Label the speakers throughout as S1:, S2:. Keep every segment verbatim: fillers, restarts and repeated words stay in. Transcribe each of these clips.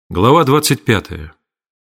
S1: Глава двадцать пятая.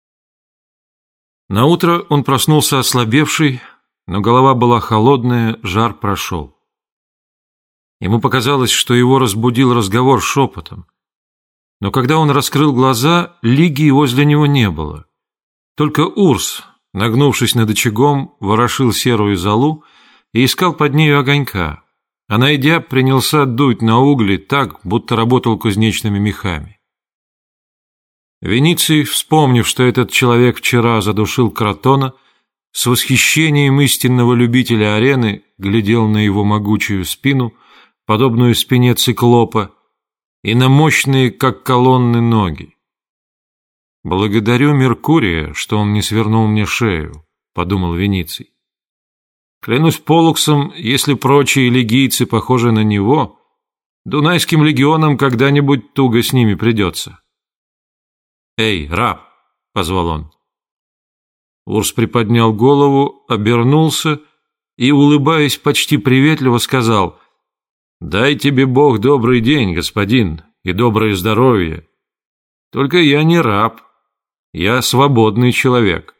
S1: Наутро он проснулся ослабевший, но голова была холодная, жар прошел. Ему показалось, что его разбудил разговор шепотом. Но когда он раскрыл глаза, Лигии возле него не было. Только Урс, нагнувшись над очагом, ворошил серую золу и искал под нею огонька, а, найдя, принялся дуть на угли так, будто работал кузнечными мехами. Вениций, вспомнив, что этот человек вчера задушил Кротона, с восхищением истинного любителя арены глядел на его могучую спину, подобную спине циклопа, и на мощные, как колонны, ноги. «Благодарю Меркурия, что он не свернул мне шею», — подумал Вениций. «Клянусь Полуксом, если прочие лигийцы похожи на него, Дунайским легионам когда-нибудь туго с ними придется». «Эй, раб!» — позвал он. Урс приподнял голову, обернулся и, улыбаясь почти приветливо, сказал: «Дай тебе Бог добрый день, господин, и доброе здоровье. Только я не раб, я свободный человек».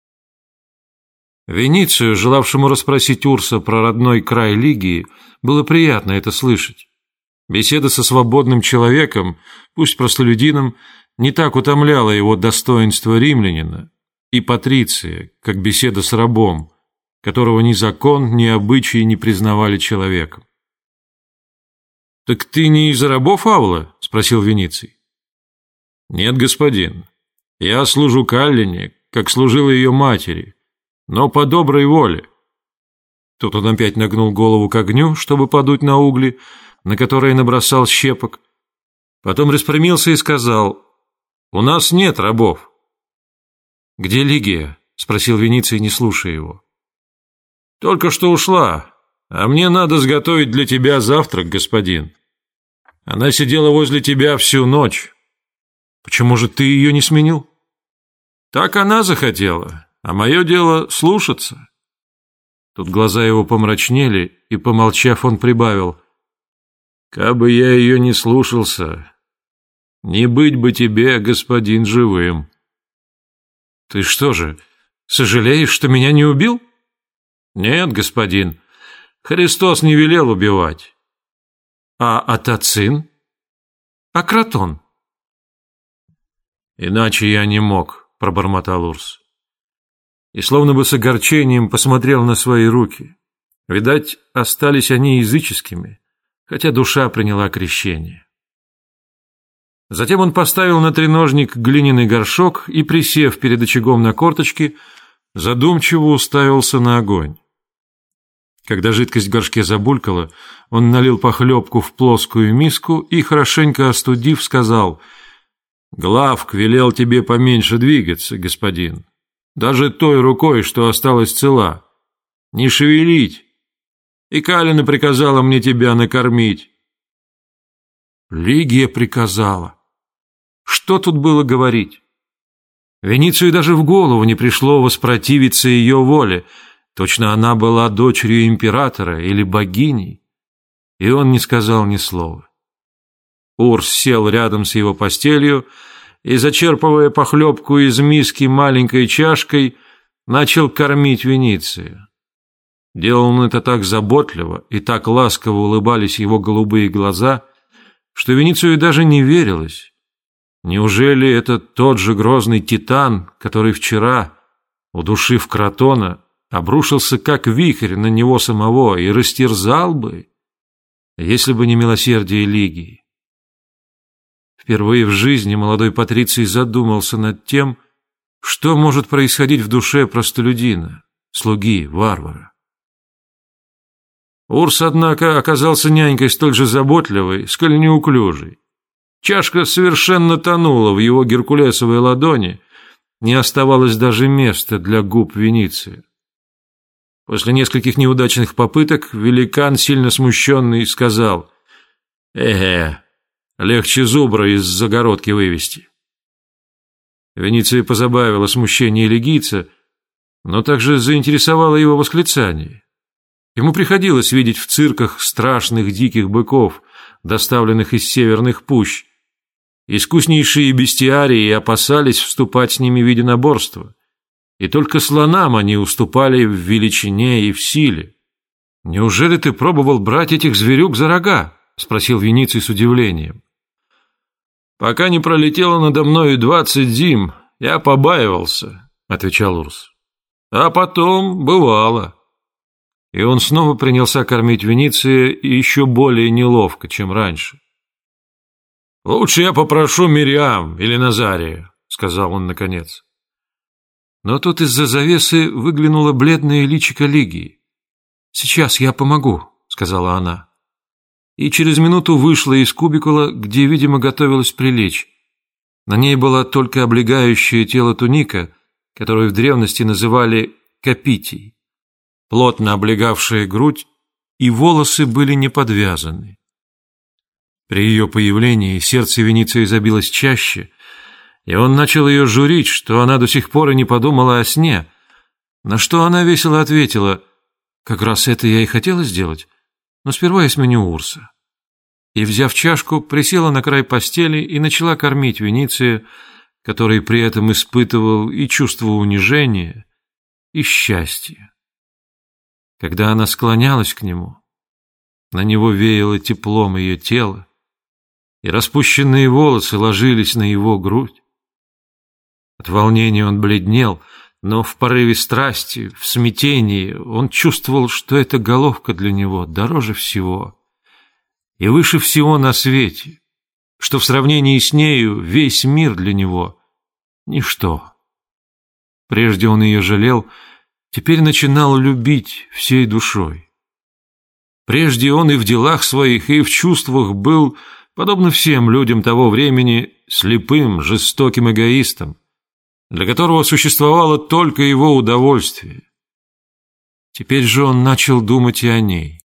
S1: Веницию, желавшему расспросить Урса про родной край Лигии, было приятно это слышать. Беседа со свободным человеком, пусть простолюдином, не так утомляло его достоинство римлянина и патриция, как беседа с рабом, которого ни закон, ни обычаи не признавали человеком. «Так ты не из рабов Авла?» — спросил Вениций. «Нет, господин. Я служу Каллине, как служил ее матери, но по доброй воле». Тут он опять нагнул голову к огню, чтобы подуть на угли, на которые набросал щепок. Потом распрямился и сказал: «У нас нет рабов». «Где Лигия?» — спросил Вениций, не слушая его. «Только что ушла, а мне надо сготовить для тебя завтрак, господин. Она сидела возле тебя всю ночь». «Почему же ты ее не сменил?» «Так она захотела, а мое дело слушаться». Тут глаза его помрачнели, и, помолчав, он прибавил: «Кабы я ее не слушался, не быть бы тебе, господин, живым». «Ты что же, сожалеешь, что меня не убил?» «Нет, господин, Христос не велел убивать». «А Атацин? А Кротон?» «Иначе я не мог», — пробормотал Урс. И словно бы с огорчением посмотрел на свои руки. Видать, остались они языческими, хотя душа приняла крещение. Затем он поставил на треножник глиняный горшок и, присев перед очагом на корточки, задумчиво уставился на огонь. Когда жидкость в горшке забулькала, он налил похлебку в плоскую миску и, хорошенько остудив, сказал: «Главк велел тебе поменьше двигаться, господин, даже той рукой, что осталась цела, не шевелить, и Калина приказала мне тебя накормить». Лигия приказала. Что тут было говорить? Веницию даже в голову не пришло воспротивиться ее воле. Точно она была дочерью императора или богиней. И он не сказал ни слова. Урс сел рядом с его постелью и, зачерпывая похлебку из миски маленькой чашкой, начал кормить Веницию. Делал он это так заботливо, и так ласково улыбались его голубые глаза, что Веницию даже не верилось. Неужели это тот же грозный титан, который вчера, удушив Кротона, обрушился как вихрь на него самого и растерзал бы, если бы не милосердие Лигии? Впервые в жизни молодой патриций задумался над тем, что может происходить в душе простолюдина, слуги, варвара. Урс, однако, оказался нянькой столь же заботливой, сколь неуклюжей. Чашка совершенно тонула в его геркулесовой ладони, не оставалось даже места для губ Вениция. После нескольких неудачных попыток великан, сильно смущенный, сказал: «Э-э, легче зубра из загородки вывести». Вениция позабавила смущение лигийца, но также заинтересовало его восклицание. Ему приходилось видеть в цирках страшных диких быков, доставленных из северных пущ, Искуснейшие бестиарии опасались вступать с ними в единоборство, и только слонам они уступали в величине и в силе. «Неужели ты пробовал брать этих зверюк за рога?» – спросил Вениций с удивлением. «Пока не пролетело надо мною двадцать зим, я побаивался», – отвечал Урс. «А потом бывало». И он снова принялся кормить Вениция еще более неловко, чем раньше. «Лучше я попрошу Мириам или Назария», — сказал он наконец. Но тут из-за завесы выглянуло бледное личико Лигии. «Сейчас я помогу», — сказала она. И через минуту вышла из кубикула, где, видимо, готовилась прилечь. На ней была только облегающая тело туника, которую в древности называли капитий, плотно облегавшая грудь, и волосы были не подвязаны. При ее появлении сердце Вениция забилось чаще, и он начал ее журить, что она до сих пор и не подумала о сне, на что она весело ответила: «Как раз это я и хотела сделать, но сперва я сменю Урса». И, взяв чашку, присела на край постели и начала кормить Вениция, который при этом испытывал и чувство унижения, и счастья. Когда она склонялась к нему, на него веяло теплом ее тела, и распущенные волосы ложились на его грудь. От волнения он бледнел, но в порыве страсти, в смятении он чувствовал, что эта головка для него дороже всего и выше всего на свете, что в сравнении с нею весь мир для него — ничто. Прежде он ее жалел, теперь начинал любить всей душой. Прежде он и в делах своих, и в чувствах был, подобно всем людям того времени, слепым, жестоким эгоистом, для которого существовало только его удовольствие. Теперь же он начал думать и о ней.